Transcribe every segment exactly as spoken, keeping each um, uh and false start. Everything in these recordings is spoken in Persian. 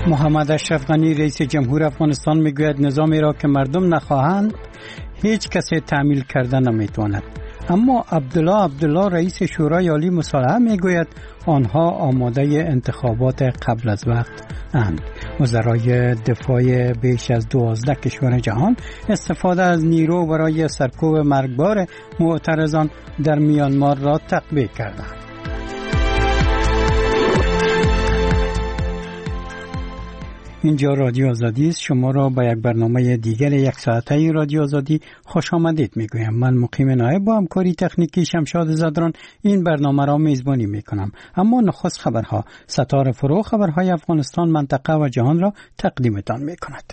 محمد اشرف غنی رئیس جمهور افغانستان میگوید نظامی را که مردم نخواهند هیچ کسی تعمیل کردن نمیتواند. اما عبدالله عبدالله رئیس شورای عالی مصالحه میگوید آنها آماده انتخابات قبل از وقت اند. وزرای دفاع بیش از دوازده کشور جهان استفاده از نیرو برای سرکوب مرگبار معترضان در میانمار را تقویه کردند. اینجا رادیو آزادی است. شما را به یک برنامه دیگر یک ساعته رادیو آزادی خوش آمدید میگویم. من مقیم نایب با همکاری تکنیکی شمشاد زادران این برنامه را میزبانی میکنم. اما نخست خبرها. ستاره فرو خبرهای افغانستان، منطقه و جهان را تقدیمتان میکند.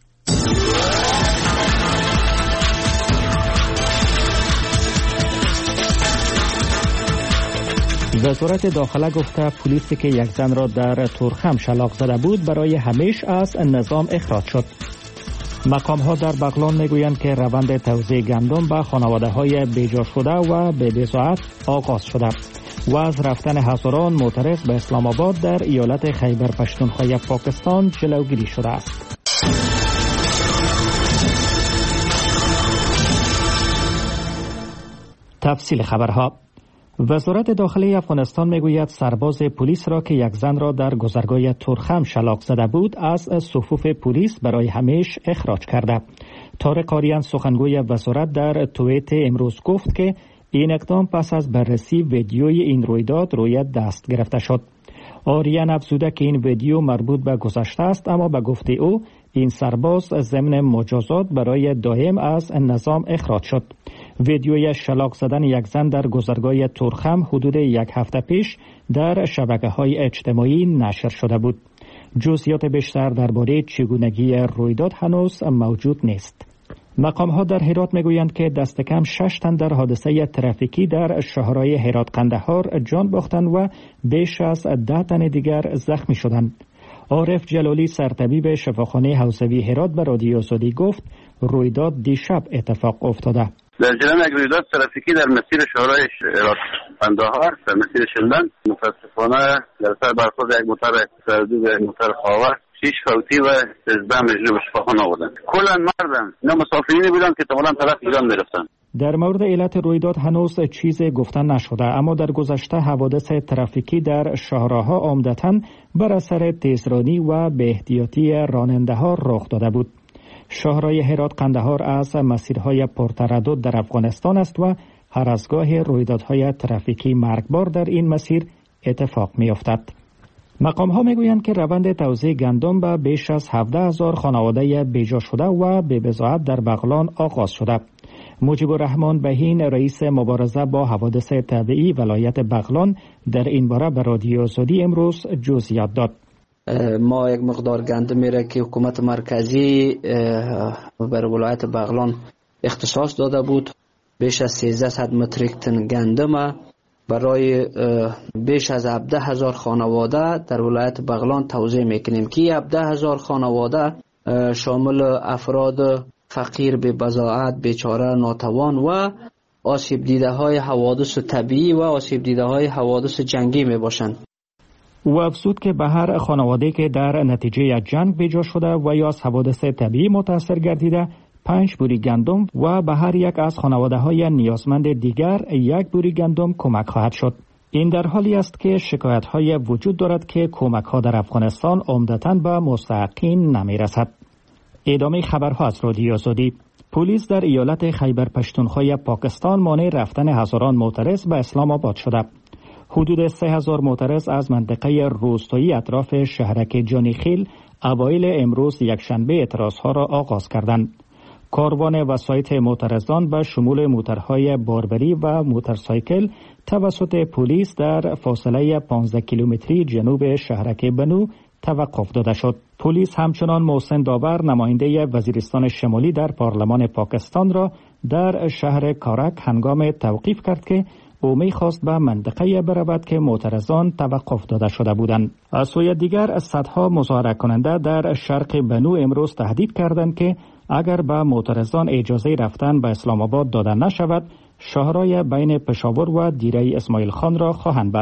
وزارت داخله گفته پلیسی که یک زن را در تورخم شلاق زده بود برای همیشه از نظام اخراج شد. مقام ها در بغلان میگویند که روند توزیع گندم به خانواده های بیجا شده و به بضاعت آغاز شده و از رفتن هزاران معترض به اسلام آباد در ایالت خیبر پختونخوا پاکستان جلوگیری شده است. تفصیل خبرها. وزارت داخلی افغانستان میگوید سرباز پلیس را که یک زن را در گذرگاه تورخم شلاق زده بود از صفوف پلیس برای همیشه اخراج کرده. طارق آریان سخنگوی وزارت در توییت امروز گفت که این اقدام پس از بررسی ویدیوی این رویداد روی دست گرفته شد. آریان افزوده که این ویدیو مربوط به گذشته است، اما به گفته او این سرباز ضمن مجازات برای دائم از نظام اخراج شد. ویدیوی شلاق زدن یک زن در گذرگاه تورخم حدود یک هفته پیش در شبکه‌های اجتماعی نشر شده بود. جزئیات بیشتر درباره چگونگی رویداد هنوز موجود نیست. مقام‌ها در هرات میگویند که دست کم شش تن در حادثه ترافیکی در شهرهای هرات قندهار جان باختند و بیش از ده تن دیگر زخمی شدند. عارف جلالی سرطبیب شفاخانه حوزوی هرات به رادیو آزادی گفت رویداد دیشب اتفاق افتاده. در جریان یک رویداد ترافیکی در مسیر شهرهای هرات قندهار در مسیر شلدن متاسفانه در اثر برخورد یک موتور سردو به موتور خاور شش فوتی و سیزده مجروح به شفاخانه آوردند. کلا مردن اینا مسافرینی بودند که احتمالاً طرف ایران میرفتند. در مورد علت رویداد هنوز چیزی گفته نشده، اما در گذشته حوادث ترافیکی در شهرها عمدتاً بر اثر تیزرانی و بی احتیاطی راننده ها رخ داده بود. شهرهای هرات قندهار از مسیرهای پرتردد در افغانستان است و هر از گاه رویدادهای ترافیکی مرگبار در این مسیر اتفاق می افتد. مقام ها می گویند که روند توزیع گندم به بیش از هفده هزار خانواده بیجا شده و به بضاعت در بغلان آغاز شده. مجیب الرحمن بهین رئیس مبارزه با حوادث طبیعی ولایت بغلان در این باره به رادیو آزادی امروز جزئیات داد. ما یک مقدار گندم میره که حکومت مرکزی بر ولایت بغلان اختصاص داده بود، بیش از سیزده متریک تن گندم برای بیش از هفده هزار خانواده در ولایت بغلان توزیع میکنیم که هفده هزار خانواده شامل افراد فقیر به بضاعت، بیچاره، ناتوان و آسیب دیده های حوادث طبیعی و آسیب دیده های حوادث جنگی می باشند. و افزود که به هر خانواده که در نتیجه جنگ بیجا شده و یا از حوادث طبیعی متاثر گردیده پنج بوری گندم و به هر یک از خانواده های نیازمند دیگر یک بوری گندم کمک خواهد شد. این در حالی است که شکایت های وجود دارد که کمک ها در افغانستان عمدتاً به مستحقین نمی رسد. ادامه خبرها از رادیو آزادی. پلیس در ایالت خیبر پختونخوا پاکستان مانع رفتن هزاران معترض به اسلام آباد شده. حدود سه هزار معترض از منطقه روستایی اطراف شهرک جانیخیل اوایل امروز یکشنبه اعتراضها را آغاز کردند. کاروان وسایط معترضان به شمول موتورهای باربری و موتورسایکل توسط پلیس در فاصله پانزده کیلومتری جنوب شهرک بنو توقف داده شد. پلیس همچنان محسن داور نماینده وزیرستان شمالی در پارلمان پاکستان را در شهر کارک هنگام توقیف کرد که او می‌خواست به منطقه برود که معترضان توقف داده شده بودند. از سوی دیگر صدها مظاهره کننده در شرق بنو امروز تهدید کردند که اگر به معترضان اجازه رفتن به اسلام آباد داده نشود، شهرهای بین پشاور و دیره اسماعیل خان را خواهند بست.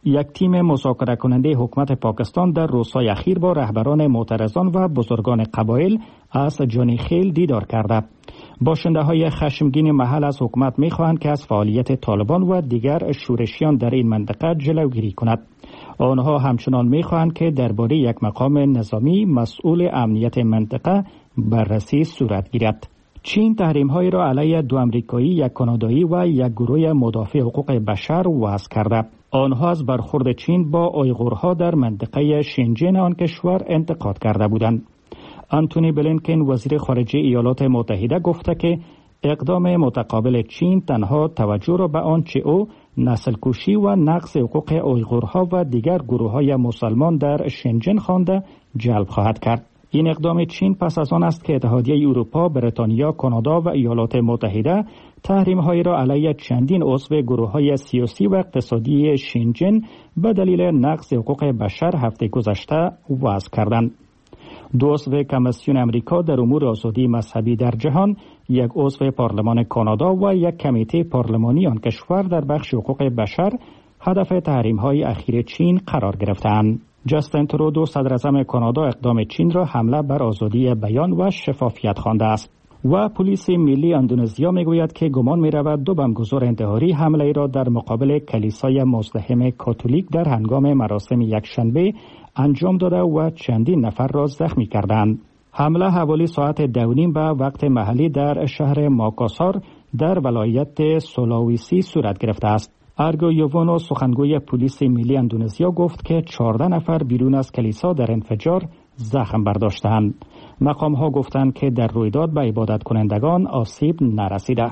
یک تیم مذاکره کننده حکومت پاکستان در روزهای اخیر با رهبران معترضان و بزرگان قبایل از جانی خیل دیدار کرده. باشنده های خشمگین محل از حکومت می خواهند که از فعالیت طالبان و دیگر شورشیان در این منطقه جلوگیری کند. آنها همچنان می خواهند که درباره یک مقام نظامی مسئول امنیت منطقه بررسی صورت گیرد. چین تحریم‌هایی را علیه دو آمریکایی، یک کانادایی و یک گروه مدافع حقوق بشر وضع کرده. آنها از برخورد چین با آیغورها در منطقه شنجن آن کشور انتقاد کرده بودند. آنتونی بلینکن وزیر خارجه ایالات متحده گفته که اقدام متقابل چین تنها توجه را به آنچه او نسل کشی و نقض حقوق آیغورها و دیگر گروه‌های مسلمان در شنجن خوانده جلب خواهد کرد. این اقدام چین پس از آن است که اتحادیه اروپا، بریتانیا، کانادا و ایالات متحده تحریم‌هایی را علیه چندین عضو گروه‌های سیاسی و اقتصادی شنجن به دلیل نقض حقوق بشر هفته گذشته وضع کردند. دو عضو کمیسیون امریکا در امور آزادی مذهبی در جهان، یک عضو پارلمان کانادا و یک کمیته پارلمانی آن کشور در بخش حقوق بشر هدف تحریم‌های اخیر چین قرار گرفتند. جاستین ترودو صدر اعظم کانادا اقدام چین را حمله بر آزادی بیان و شفافیت خوانده است. و پلیس ملی اندونزیا میگوید که گمان می‌رود دو بمبگذار انتحاری حمله را در مقابل کلیسای مزدحم کاتولیک در هنگام مراسم یکشنبه انجام داده و چندین نفر را زخمی کردند. حمله حوالی ساعت دو نیم به وقت محلی در شهر ماکاسار در ولایت سولاویسی صورت گرفته است. ارگو یوونو سخنگوی پلیس ملی اندونزیا گفت که چهارده نفر بیرون از کلیسا در انفجار زخم برداشتند. مقام ها گفتند که در رویداد به عبادت کنندگان آسیب نرسیده.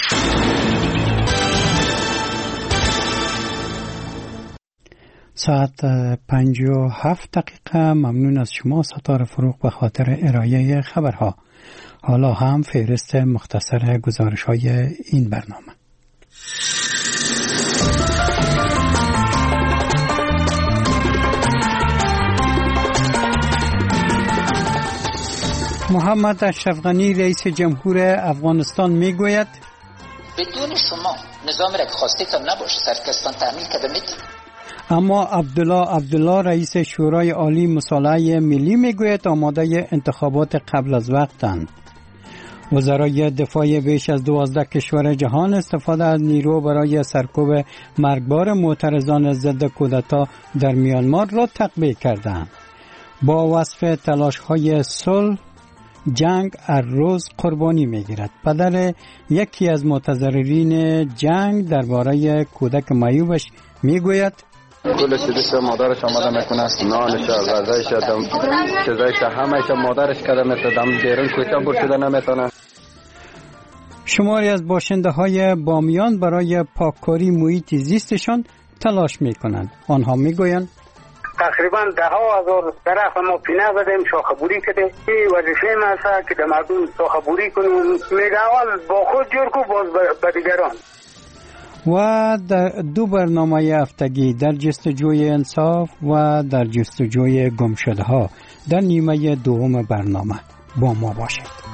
ساعت پنج و هفت دقیقه. ممنون از شما ستاره فروغ به خاطر ارائه خبرها. حالا هم فهرست مختصر گزارش های این برنامه. محمد اشرف غنی رئیس جمهور افغانستان میگوید بدون شما نظامی را که خواستیتان نباشه سرکستان تعمیل کرده میتونید. اما عبدالله عبدالله رئیس شورای عالی مصالحه ملی میگوید آماده انتخابات قبل از وقتند. وزرای دفاع بیش از دوازده کشور جهان استفاده از نیرو برای سرکوب مرگبار معترضان ضد کودتا در میانمار را تقویه کردند. با وصف تلاش‌های صلح جنگ هر روز قربانی میگیرد. پدر یکی از متضررین جنگ درباره کودک معیوبش میگوید کل چیزش مادرش آماده میکنه، نانش، غذایش، چیزایش همه‌اش مادرش کرده میتونه، دم بیرون کوچه برشده نمیتونه. شماری از باشنده های بامیان برای پاککاری محیط زیستشان تلاش میکنند. آنها میگویند تقریبا ده ها هزار درخت ما پینه زدیم، شاخه بوری کردیم. این وظیفه ما است که در مردم شاخه بوری کنیم، میگه اول با خود جور کو باز به دیگران. و در دو برنامه هفتگی در جستجوی انصاف و در جستجوی گمشده ها در نیمه دوم برنامه با ما باشید.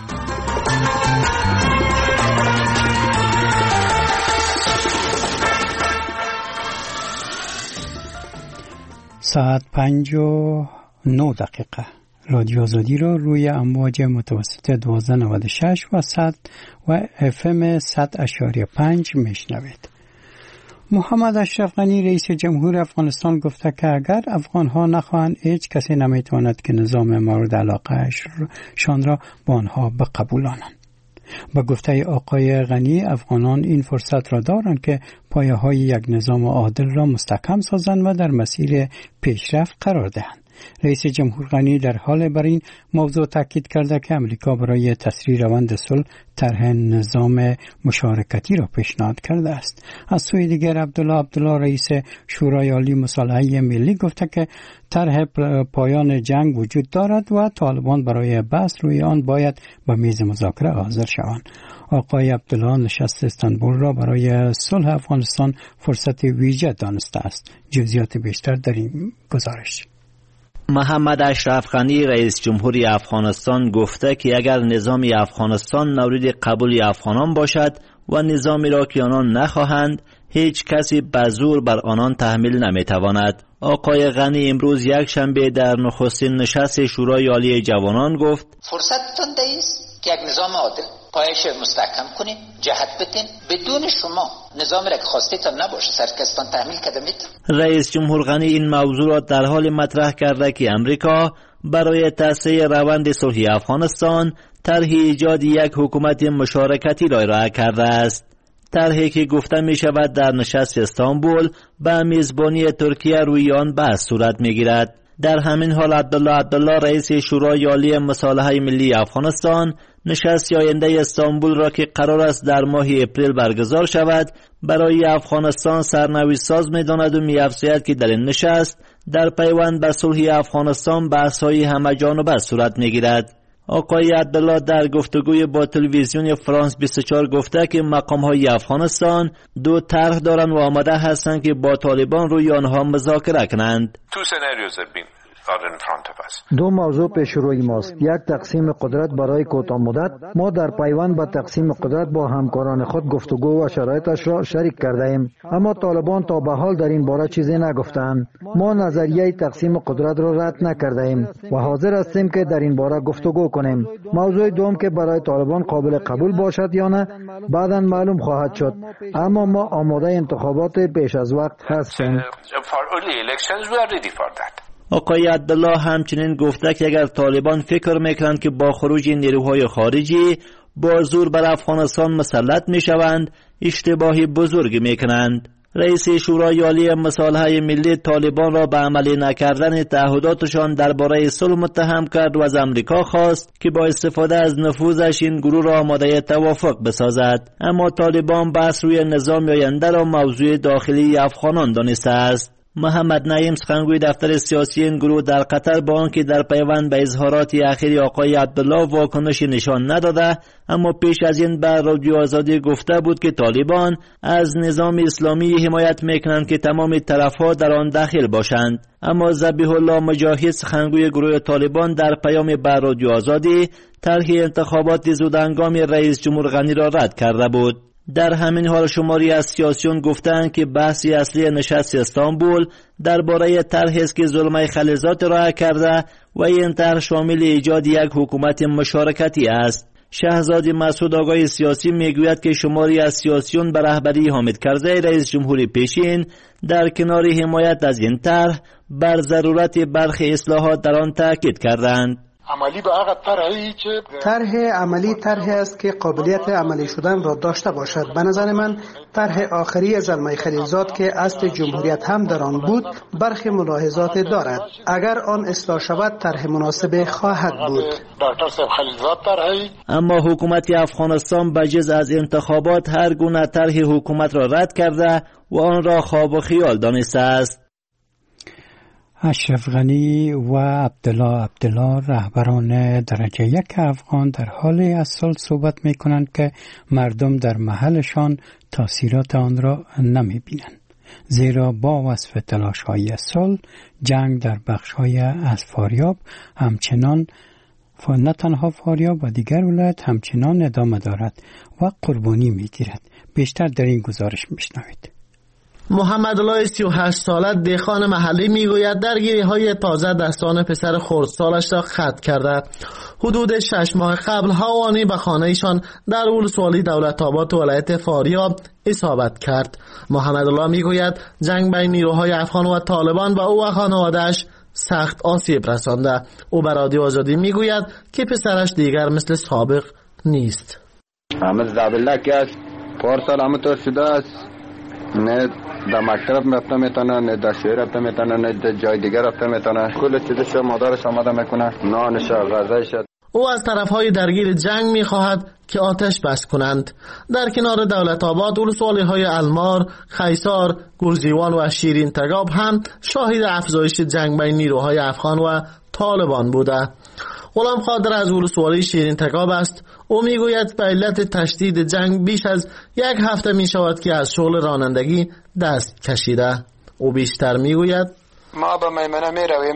ساعت پنج و نه دقیقه. رادیو آزادی را روی امواج متوسط دوازده نود و شش و صد و اف ام صد اشاری پنج میشنوید. محمد اشرف غنی رئیس جمهور افغانستان گفته که اگر افغانها نخواهند هیچ کسی نمیتواند که نظام مورد علاقه شان را با آنها بقبولانند. با گفته آقای غنی افغانان این فرصت را دارند که پایه های یک نظام عادل را مستحکم سازند و در مسیر پیشرفت قرار دهند. رئیس جمهور غنی در حال بر این موضوع تاکید کرده که امریکا برای تسریع روند صلح طرح نظام مشارکتی را پیشنهاد کرده است. از سوی دیگر عبدالله عبدالله رئیس شورای عالی مصالحه ملی گفته که طرح پایان جنگ وجود دارد و طالبان برای بحث روی آن باید به میز مذاکره حاضر شوند. آقای عبدالله نشست استانبول را برای صلح افغانستان فرصت ویژه دانسته است. جزئیات بیشتر در این گزارش. محمد اشرف غنی رئیس جمهوری افغانستان گفته که اگر نظام افغانستان مورد قبول افغانان باشد و نظامی را که آنان نخواهند، هیچ کسی به زور بر آنان تحمیل نمیتواند. آقای غنی امروز یک شنبه در نخستین نشست شورای عالی جوانان گفت: فرصتتون است که یک نظام عادل پایش مستحکم کنین، جهت بدین. بدون شما نظامی را که خواستیتان نباشه سرکستان تحمیل کرده میتون. رئیس جمهور غنی این موضوع را در حال مطرح کرده که امریکا برای تسریع روند صلح افغانستان طرح ایجاد یک حکومت مشارکتی را ارائه کرده است. طرحی که گفته می شود در نشست استانبول به میزبانی ترکیه روی آن بحث صورت می گیرد. در همین حال عبدالله عبدالله رئیس شورای عالی مصالحه ملی افغانستان نشست آینده استانبول را که قرار است در ماه اپریل برگزار شود برای افغانستان سرنوشت ساز می داند و می افزاید که در این نشست در پیوند به صلح افغانستان بحث‌های همه جانبه صورت می گیرد. آقای عبدالله در گفتگوی با تلویزیون فرانس بیست و چهار گفته که مقام‌های افغانستان دو طرح دارند و آماده هستند که با طالبان روی آنها مذاکره کنند. دو موضوع پیش روی ماست. یک تقسیم قدرت برای کوتاه مدت. ما در پیوند به تقسیم قدرت با همکاران خود گفتگو و شرایطش را شریک کرده ایم، اما طالبان تا به حال در این باره چیزی نگفتند. ما نظریه تقسیم قدرت را رد نکرده ایم و حاضر هستیم که در این باره گفتگو کنیم. موضوع دوم که برای طالبان قابل قبول باشد یا نه بعداً معلوم خواهد شد، اما ما آماده انتخابات پیش از وقت هستیم. آقای عبدالله همچنین گفته که اگر طالبان فکر میکنند که با خروج نیروهای خارجی با زور بر افغانستان مسلط میشوند، اشتباهی بزرگ میکنند. رئیس شورای عالی مصالحه ملی طالبان را به عملی نکردن تعهداتشان درباره صلح متهم کرد و از امریکا خواست که با استفاده از نفوذش این گروه را آماده توافق بسازد، اما طالبان بحث روی نظام آینده را موضوع داخلی افغانان دانسته است. محمد نعیم سخنگوی دفتر سیاسی این گروه در قطر با آنکه در پیوند به اظهارات اخیر آقای عبدالله واکنشی نشان نداده، اما پیش از این بر رادیو آزادی گفته بود که طالبان از نظام اسلامی حمایت میکنند که تمام طرفها در آن داخل باشند. اما ذبیح الله مجاهد سخنگوی گروه طالبان در پیام بر رادیو آزادی طرح انتخابات زودهنگام رئیس جمهور غنی را رد کرده بود. در همین حال شماری از سیاسیون گفتند که بحث اصلی نشست استانبول درباره طرحی است که زلمه خلیلزاد ارائه کرده و این طرح شامل ایجاد یک حکومت مشارکتی است. شهزاد مسعود آقای سیاسی میگوید که شماری از سیاسیون به رهبری حامد کرزی رئیس جمهوری پیشین در کنار حمایت از این طرح بر ضرورت برخی اصلاحات در آن تاکید کردند. عملی به هغه طرحی که طرح عملی طرحی است که قابلیت عملی شدن را داشته باشد. به نظر من طرح آخری زلمه خلیلزاد که اصل جمهوریت هم در آن بود برخی ملاحظات دارد. اگر آن اصلاح شود طرح مناسب خواهد بود. دکتر صاحب خلیلزاد طرحی، اما حکومت افغانستان بجز از انتخابات هر گونه طرح حکومت را رد کرده و آن را خواب و خیال دانسته است. اشرف غنی و عبدالله عبدالله رهبران درجه یک افغان در حال اصل صحبت می کنند که مردم در محلشان تاثیرات آن را نمی بینند، زیرا با وصف تلاش های اصل جنگ در بخش های از فاریاب همچنان نه تنها فاریاب و دیگر ولایت همچنان ادامه دارد و قربانی می گیرد. بیشتر در این گزارش می شنوید. محمد الله سی و هشت ساله دهقان محلی میگوید درگیری های تازه دستان پسر خردسالش را ختم کرده. حدود شش ماه قبل هوانی به خانهشان در ولسوالی دولت آباد ولایت فاریاب اصابت کرد. محمد الله میگوید جنگ بین نیروهای افغان و طالبان به او و خانواده‌اش سخت آسیب رسانده. او به رادیو آزادی میگوید که پسرش دیگر مثل سابق نیست. همه زابله که است پارسال همه طور شده است، نه در مکتب رفته میتونه، نه در شهر رفته میتونه، نه در جای دیگر رفته میتونه. کل چیزش مادرش آماده میکنه، نانش غذایش. او از طرفهای درگیر جنگ میخواهد که آتش بس کنند. در کنار دولت آباد ولسوالی های المار، خیسار، گرزیوان و شیرین تگاب هم شاهد افزایش جنگ بین نیروهای افغان و طالبان بوده. غلام قادر از ولسوالی شیرین تگاب است. او میگوید به علت تشدید جنگ بیش از یک هفته می شود که از شغل رانندگی دست کشیده. او بیشتر میگوید ما به میمنه می رویم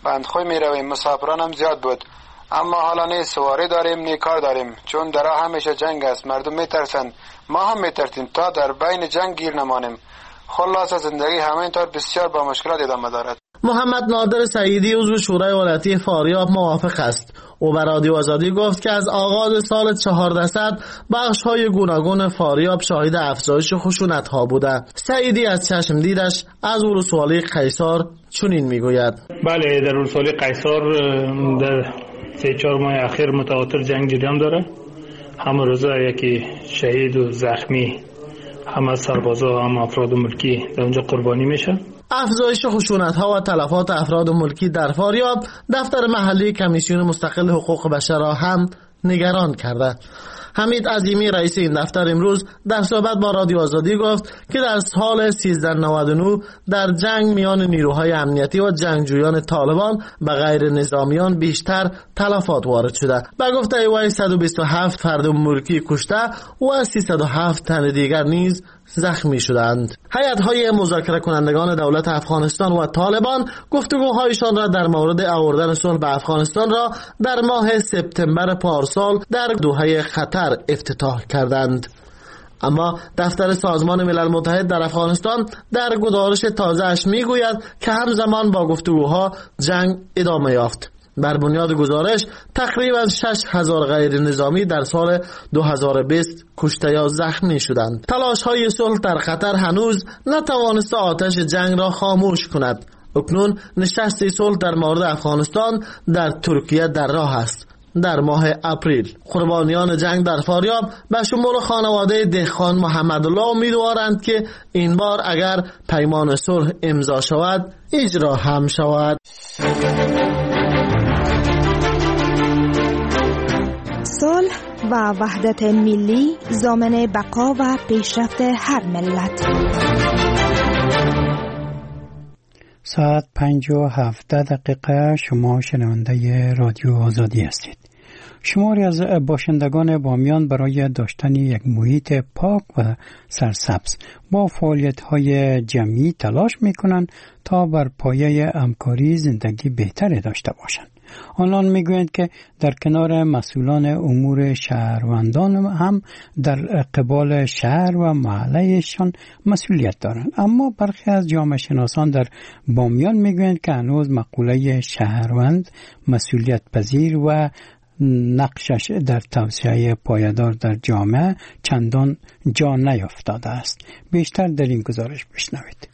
بندخوی می رویم. مسافران هم زیاد بود، اما حالا نه سواری داریم نه کار داریم، چون در راه همیشه جنگ است. مردم می ترسند، ما هم می ترسیم تا در بین جنگ گیر نمانیم. خلاصه زندگی همینطور بسیار با مشکلات ادامه دارد. محمد نادر سعیدی عضو شورای ولایتی فاریاب موافق است. او به رادیو آزادی گفت که از آغاز سال چهاردهصد بخش‌های گوناگون فاریاب شاهد افزایش خشونت‌ها بوده. سعیدی از چشم دیدش از ولسوالی قیصر چنین میگوید: بله، در ولسوالی قیصر در سه چهار ماه اخیر متواتر جنگ جریان داره. همه روزه یکی شهید و زخمی، همه سربازا هم افراد ملکی در اونجا قربانی میشه. افزایش خشونت‌ها و تلفات افراد ملکی در فاریاب دفتر محلی کمیسیون مستقل حقوق بشر را هم نگران کرده. حمید عظیمی رئیس این دفتر امروز در صحبت با رادیو آزادی گفت که در سال سیزده نود و نه در جنگ میان نیروهای امنیتی و جنگجویان طالبان به غیر نظامیان بیشتر تلفات وارد شده. به گفته وی صد و بیست و هفت فرد ملکی کشته و سیصد و هفت تن دیگر نیز زخمی شدند. هیئت‌های مذاکره کنندگان دولت افغانستان و طالبان گفتگوهایشان را در مورد آوردن صلح به افغانستان را در ماه سپتامبر پارسال در دوحه قطر افتتاح کردند. اما دفتر سازمان ملل متحد در افغانستان در گزارش تازه‌اش میگوید که همزمان با گفتگوها جنگ ادامه یافت. بر بنیاد گزارش تقریبا شش هزار غیر نظامی در سال دو هزار و بیست کشته یا زخمی شدند. تلاش های صلح در قطر هنوز نتوانسته آتش جنگ را خاموش کند. اکنون نشست صلح در مورد افغانستان در ترکیه در راه است. در ماه اپریل قربانیان جنگ در فاریاب به شمول خانواده دهقان محمدالله امیدوارند که این بار اگر پیمان صلح امضا شود اجرا هم شود. صلح و وحدت ملی ضامن بقا و پیشرفت هر ملت. ساعت پنج و هفده دقیقه. شما شنونده رادیو آزادی هستید. شماری از باشندگان بامیان برای داشتن یک محیط پاک و سرسبز با فعالیت‌های جمعی تلاش می‌کنند تا بر پایه همکاری زندگی بهتری داشته باشند. آنان میگویند که در کنار مسئولان امور شهروندان هم در قبال شهر و محلهشان مسئولیت دارند. اما برخی از جامعه شناسان در بامیان میگویند که هنوز مقوله شهروند مسئولیت پذیر و نقشش در توسعه پایدار در جامعه چندان جا نیافتاده است. بیشتر در این گزارش بشنوید.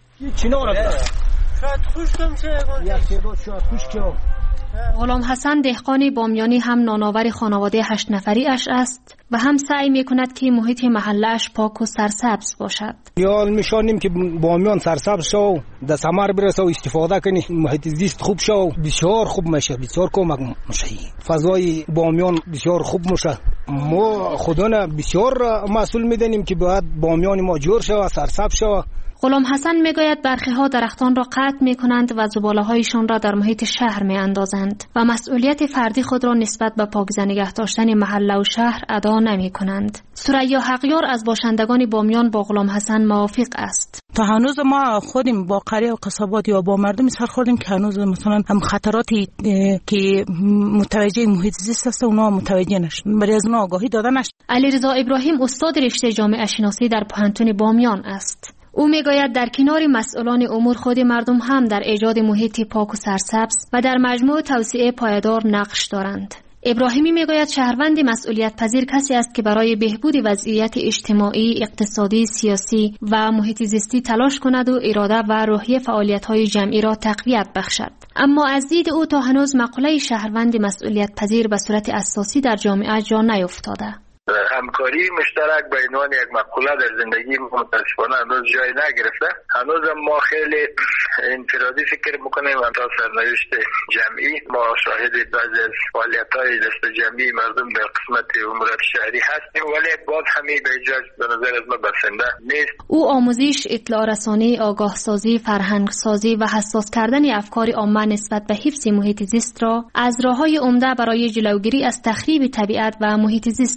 غلام حسن دهقان بامیانی هم نانآور خانواده هشت نفری اش است و هم سعی می کند که محیط محله اش پاک و سرسبز باشد. یال میشانیم که بامیان سرسبز شو، در ثمر برسه و استفاده کنی، محیط زیست خوب شو، بسیار خوب میشه، بسیار کمک میشه. فضای بامیان بسیار خوب میشه. ما خودنا بسیار مسئول میدونیم که باید بامیان ما جور شو، سرسبز شو. غلام حسن میگوید برخی ها درختان را قطع می کنند و زباله هایشان را در محیط شهر می اندازند و مسئولیت فردی خود را نسبت به پاکیزه نگه داشتن محله و شهر ادا نمی کنند. ثریا حقیار از باشندگان بامیان با غلام حسن موافق است. تا هنوز ما خودیم با قریه و قصابات یا با مردم سر خوردیم که هنوز مثلا هم خطراتی که متوجه محیط زیست است اونا متوجه نشدن، برای از اونا آگاهی داده نشد. علیرضا ابراهیم استاد رشته جامعه شناسی در پانتون بامیان است. او میگوید در کنار مسئولان امور خود مردم هم در ایجاد محیط پاک و سرسبز و در مجموع توسعه پایدار نقش دارند. ابراهیمی میگوید شهروند مسئولیت پذیر کسی است که برای بهبود وضعیت اجتماعی، اقتصادی، سیاسی و محیط زیستی تلاش کند و اراده و روحیه فعالیت‌های جمعی را تقویت بخشد. اما از دید او تا هنوز مقوله شهروند مسئولیت پذیر به صورت اساسی در جامعه جا نیفتاده. همکاری مشترک به عنوان یک مقوله در زندگی متاسفانه هنوز جای نگرفته. هنوز ما خیلی انفرادی فکر میکنیم و تا سرنوشت جمعی ما شاهد بعضی از فعالیت‌های دست جمعی مردم در قسمت امورات شهری هستیم، ولی باز همین به جای به نظر از ما بسنده نیست. او آموزش، اطلاع رسانی، آگاه سازی، فرهنگ سازی و حساس کردن افکار عامه نسبت به حفظ محیط زیست را از راه‌های عمده برای جلوگیری از تخریب طبیعت و محیط زیست می‌خواند.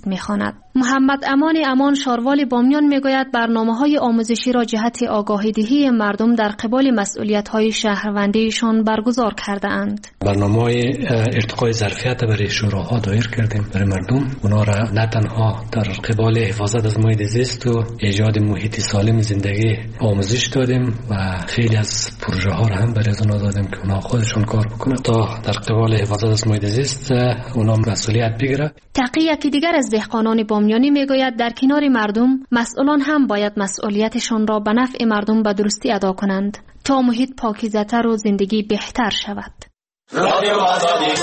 کند. محمد امان امان شاروال بامیان میگوید برنامه‌های آموزشی را جهت آگاهی‌دهی مردم در قبال مسئولیت‌های شهروندیشان برگزار کرده‌اند. برنامه‌های ارتقای ظرفیت برای شوراها دایر کردیم برای مردم. اونا را نه تنها در قبال حفاظت از محیط زیست و ایجاد محیط سالم زندگی آموزش دادیم و خیلی از پروژه ها را هم برای اونا دادیم که اونا خودشون کار بکنن تا در قبال حفاظت از محیط زیست اونا مسئولیت بگیره. تقی یکی دیگر از دهقانان بامیانی میگوید در کنار مردم مسئولان هم باید مسئولیتشان را به نفع مردم به درستی ادا کنند تا محیط پاکیزه‌تر و زندگی بهتر شود. رادیو آزادی.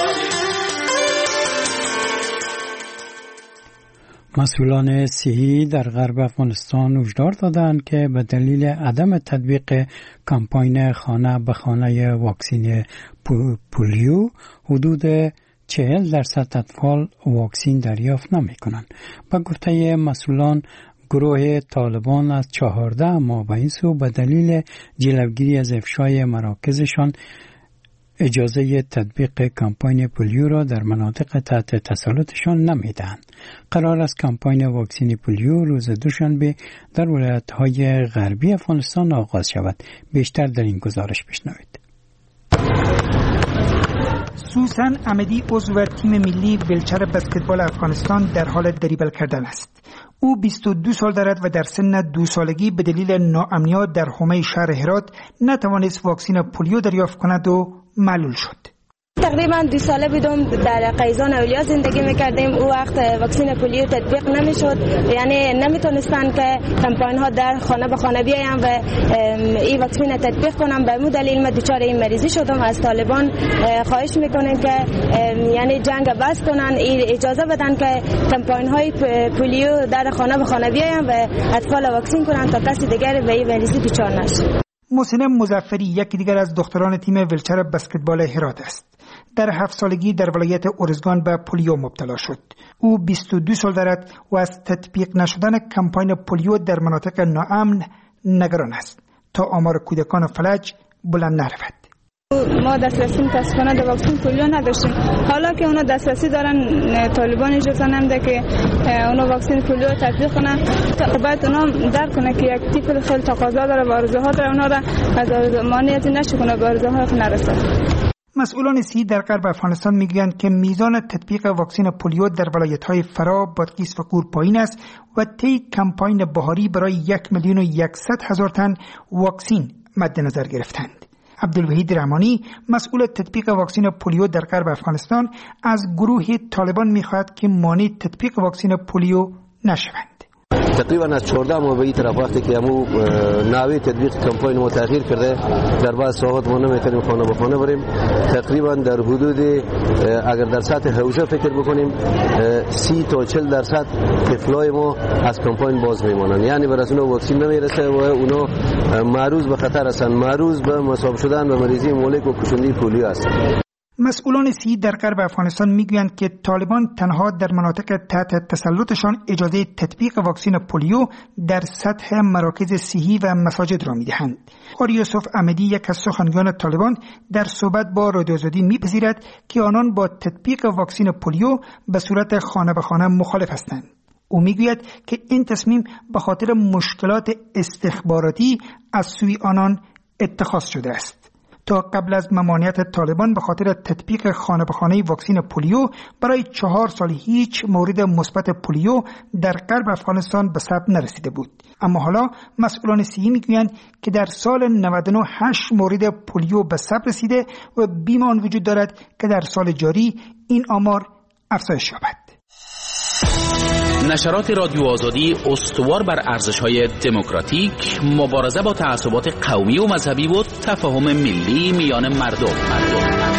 مسئولان صحی در غرب افغانستان هشدار دادند که به دلیل عدم تطبیق کمپاین خانه به خانه واکسین پولیو حدود چهل درصد اطفال واکسین دریافت نمی کنند. به گفته مسئولان گروه طالبان از چهارده ماه به این سو به دلیل جلوگیری از افشای مراکزشان اجازه تطبیق کمپاین پولیو را در مناطق تحت تسلطشان نمیدهند. قرار است کمپاین واکسین پولیو روز دوشنبه در ولایت‌های غربی افغانستان آغاز شود. بیشتر در این گزارش بشنوید. سوسن احمدی عضو تیم ملی ولچر بسکتبال افغانستان در حال دریبل کردن است. او بیست و دو سال دارد و در سن دو سالگی به دلیل ناامنیت در حومه شهر هرات نتوانست واکسین پولیو دریافت کند و معلول شد. تقریبا دو ساله بودم در قیزان اولیا زندگی میکردیم. او وقت واکسین پولیو تطبیق نمیشد، یعنی نمیتونستن که کمپاین ها در خانه به خانه بیایم و این واکسین تطبیق کنم. به مو دلیل من دچار این مریضی شدم. از طالبان خواهش میکنیم که یعنی جنگ بس کنن، اجازه بدن که کمپاین های پولیو در خانه به خانه بیایم و اطفال واکسین کنن تا کسی دیگر به این مریضی دچار نشه. محسن مظفری یکی دیگر از دختران تیم ولچر بسکتبال هرات است. در هفت سالگی در ولایت ارزگان به پولیو مبتلا شد. او بیست و دو سال دارد و از تطبیق نشدن کمپاین پولیو در مناطق ناامن نگران است تا آمار کودکان فلج بلند نرود. ما دسترسی متاسفانه در واکسن پولیو نداشتیم. حالا که اونا دسترسی دارن، طالبان اجازه نمیده که اونا واکسن پولیو تطبیق کنن. باید اونا درک کنه که یک طفل خیلی تقاضا داره و آرزوها داره، اونا را از مانعیت نشه به آرزوها نرسه. مسئولان صحی در غرب افغانستان میگویند که میزان تطبیق واکسن پولیو در ولایت‌های فرا، بادغیس و کور پایین است و طی کمپاین بهاری برای یک میلیون و یکصد هزار تن واکسین مد نظر گرفتند. عبدالوحید رحمانی مسئول تطبیق واکسن پولیو در غرب افغانستان از گروه طالبان میخواهد که مانع تطبیق واکسن پولیو نشوند. تقریبا از چهارده ماه به این طرف وقتی که همو ناوی تطبیق کمپاین ما تغییر کرده، در بعض ساعات ما نمیتونیم خانه به خانه بریم. تقریبا در حدود اگر در سطح حوزه فکر بکنیم سی تا چهل درصد طفلای ما از کمپاین باز میمانند، یعنی بر از اونا واکسین نمیرسه و اونا معرض به خطر هستند، معرض به مصاب شدن به مریضی مولک و کشندی پولیو هستند. مسئولان صحی در غرب افغانستان میگویند که طالبان تنها در مناطق تحت تسلطشان اجازه تطبیق واکسن پولیو در سطح مراکز صحی و مساجد را میدهند. آری یوسف احمدی یک از سخنگویان طالبان در صحبت با رادیو آزادی میپذیرد که آنان با تطبیق واکسن پولیو به صورت خانه به خانه مخالف هستند. او میگوید که این تصمیم به خاطر مشکلات استخباراتی از سوی آنان اتخاذ شده است. تا قبل از ممانعت طالبان به خاطر تطبیق خانه به خانه واکسن پولیو برای چهار سال هیچ مورد مثبت پولیو در غرب افغانستان به ثبت نرسیده بود. اما حالا مسئولان صحی میگویند که در سال نود و نه هشت مورد پولیو به ثبت رسیده و بیمان وجود دارد که در سال جاری این آمار افزایش یابد. نشرات رادیو آزادی استوار بر ارزش‌های دموکراتیک، مبارزه با تعصبات قومی و مذهبی و تفاهم ملی میان مردم. مردم.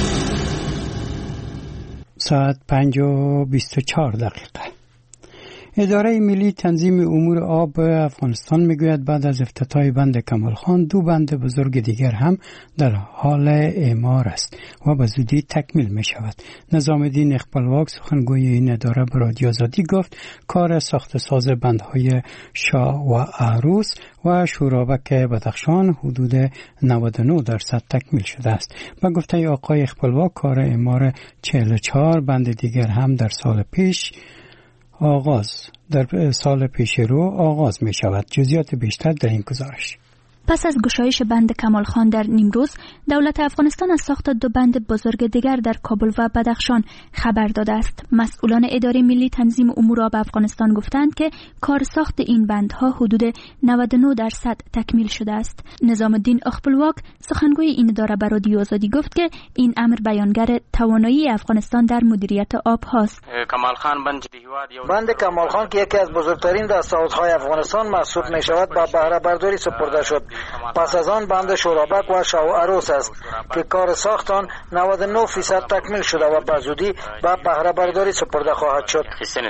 ساعت پنج و بیست و چهار دقیقه. اداره ملی تنظیم امور آب افغانستان میگوید بعد از افتتاح بند کمال خان دو بند بزرگ دیگر هم در حال اعمار است و به زودی تکمیل می شود. نظام الدین اقبالواک سخنگوی این اداره به رادیو آزادی گفت کار ساخت ساز بندهای شاه و عروس و شورابک بدخشان حدود نود و نه درصد تکمیل شده است. با گفته آقای اقبالواک کار اعمار چهل و چهار بند دیگر هم در سال پیش آغاز در سال پیش رو آغاز می شود. جزئیات بیشتر در این گزارش. پس از گشایش بند کمال خان در نیمروز، دولت افغانستان از ساخت دو بند بزرگ دیگر در کابل و بدخشان خبر داده است. مسئولان اداره ملی تنظیم امور آب افغانستان گفتند که کار ساخت این بندها حدود نود و نه درصد تکمیل شده است. نظام الدین اقبالواک سخنگوی این اداره به رادیو آزادی گفت که این امر بیانگر توانایی افغانستان در مدیریت آب هاست. کمال خان بند بند کمال خان که یکی از بزرگترین دستاوردهای افغانستان محسوب می شود با بهره برداری سپرده شد. پس از آن بند شورابک و شاه و عروس است که کار ساخت آن نود و نه درصد تکمیل شده و به زودی به بهره برداری سپرده خواهد شد.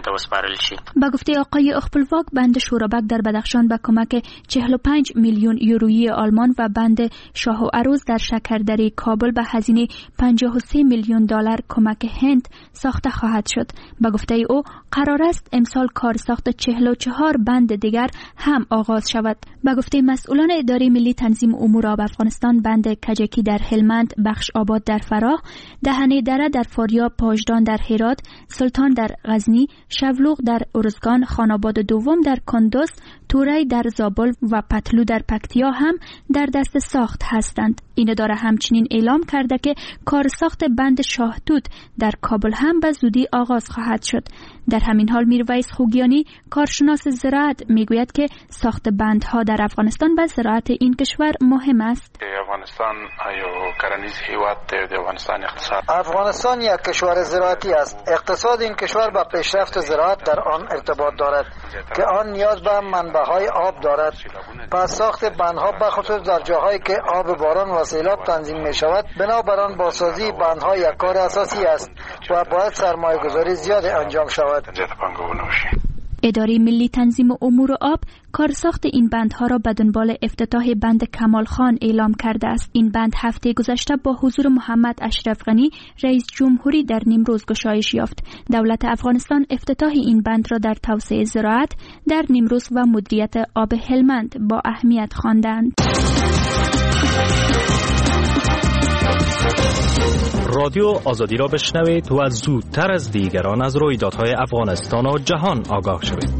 با گفته آقای اقبالواک بند شورابک در بدخشان به کمک چهل و پنج میلیون یورویی آلمان و بند شاه و عروس در شکردره کابل به هزینه پنجاه و سه میلیون دلار کمک هند ساخته خواهد شد. با گفته او قرار است امسال کار ساخت چهل و چهار بند دیگر هم آغاز شود. با گفته مسئولان اداره ملی تنظیم امور آب افغانستان بند کجکی در هلمند، بخش آباد در فراه، دهنه دره در فاریاب، پاژدان در هرات، سلطان در غزنی، شولوق در ارزگان، خاناباد دوم در کندوز، توری در زابل و پتلو در پکتیا هم در دست ساخت هستند. این اداره همچنین اعلام کرده که کار ساخت بند شاهدود در کابل هم به زودی آغاز خواهد شد. در همین حال میرویس خوگیانی کارشناس زراعت میگوید که ساخت بندها در افغانستان به زراعت این کشور مهم است. افغانستان ایو کرنیز هیواد د افغانستان اقتصاد افغانستان یک کشور زراعتی است. اقتصاد این کشور به پیشرفت زراعت در آن ارتباط دارد که آن نیاز به منبع‌های آب دارد. پس ساخت بندها بخصوص در جاهایی که آب باران و سیلاب تنظیم می شود، بنابراین بازسازی بندها یک کار اساسی است و باید سرمایه‌گذاری زیاد انجام شود. اداره ملی تنظیم امور آب کارساخت این بندها را به دنبال افتتاح بند کمال خان اعلام کرده است. این بند هفته گذشته با حضور محمد اشرف غنی رئیس جمهوری در نیمروز گشایش یافت. دولت افغانستان افتتاح این بند را در توسعه زراعت در نیمروز و مدیریت آب هلمند با اهمیت خواندند. رادیو آزادی را بشنوید و زودتر از دیگران از رویدادهای افغانستان و جهان آگاه شوید.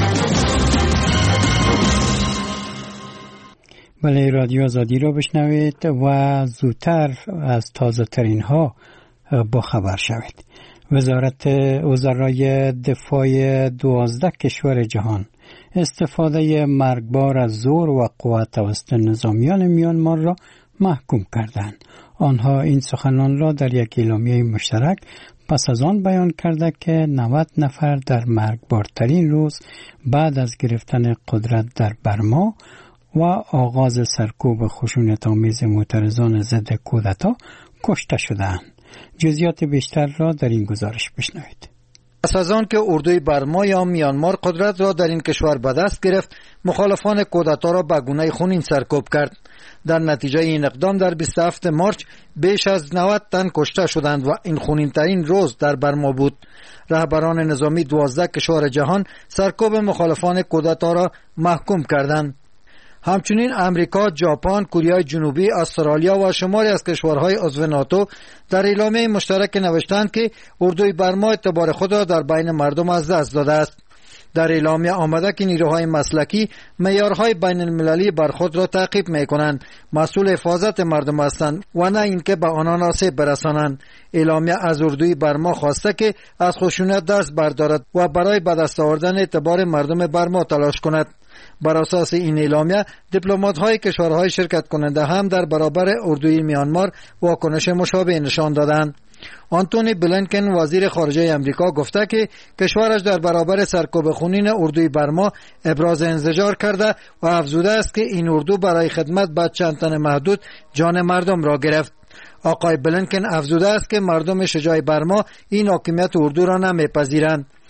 بله، رادیو آزادی را بشنوید و زودتر از تازه ترین ها با خبر شوید. وزارت وزرای دفاع دوازده کشور جهان استفاده مرگبار از زور و قوت توسط نظامیان میانمار را محکوم کردند. آنها این سخنان را در یک اعلامیه مشترک پس از آن بیان کرده که نود نفر در مرگبارترین روز بعد از گرفتن قدرت در برما و آغاز سرکوب خشونت‌آمیز معترضان ضد کودتا کشته شدند. جزئیات بیشتر را در این گزارش بشنوید. پس از آن که اردوی برما یا میانمار قدرت را در این کشور به دست گرفت، مخالفان کودتا را به گونه خونین سرکوب کرد. در نتیجه این اقدام در بیست و هفتم مارچ بیش از نود تن کشته شدند و این خونین‌ترین روز در برما بود. رهبران نظامی دوازده کشور جهان سرکوب مخالفان کودتا را محکوم کردند. همچنین امریکا، ژاپن، کره جنوبی، استرالیا و شماری از کشورهای عضو ناتو در اعلامیه مشترک نوشتند که اردوی برما اعتبار خود را در بین مردم از دست داده است. در اعلامیه آمده که نیروهای مسلکی معیارهای بین المللی بر خود را تعقیب می کنند، مسئول حفاظت مردم هستند و نه اینکه به آنان آسیب برسانند. اعلامیه از اردوی برما خواسته که از خشونت دست بردارد و برای به دست آوردن اعتبار مردم برما تلاش کند. بر اساس این اعلامیه دیپلمات‌های کشورهای شرکت کننده هم در برابر اردوی میانمار واکنش مشابه نشان دادند. آنتونی بلینکن وزیر خارجه امریکا گفته که کشورش در برابر سرکوب خونین اردوی برما ابراز انزجار کرده و افزوده است که این اردو برای خدمت به چند تن محدود جان مردم را گرفت. آقای بلینکن افزوده است که مردم شجاع برما این حاکمیت اردو را نمیپذیرند.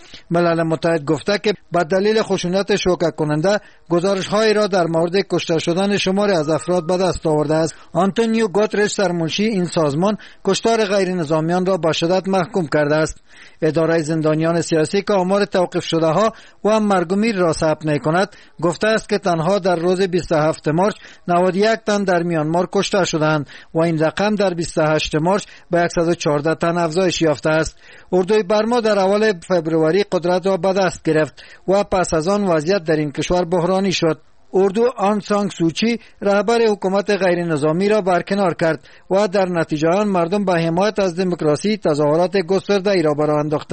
ملل متحد گفته که به دلیل خشونت شوکه کننده گزارش‌هایی را در مورد کشته شدن شماری از افراد به دست آورده است. آنتونیو گوترش سرمنشی این سازمان کشتار غیر نظامیان را به شدت محکوم کرده است. اداره زندانیان سیاسی که آمار توقیف شده ها و مرگ و میر را ثبت می‌کند گفته است که تنها در روز بیست و هفتم مارس نود و یک تن در میانمار کشته شدند و این رقم در بیست و هشتم مارس به صد و چهارده تن افزایش یافته است. اردوی برما در اول فبروری قدرت را به دست گرفت و پس از آن وضعیت در این کشور بحرانی شد. اردو آن سانگ سوچی رهبر حکومت غیر نظامی را برکنار کرد و در نتیجه آن مردم به حمایت از دموکراسی تظاهرات گسترده‌ای را براه انداختند.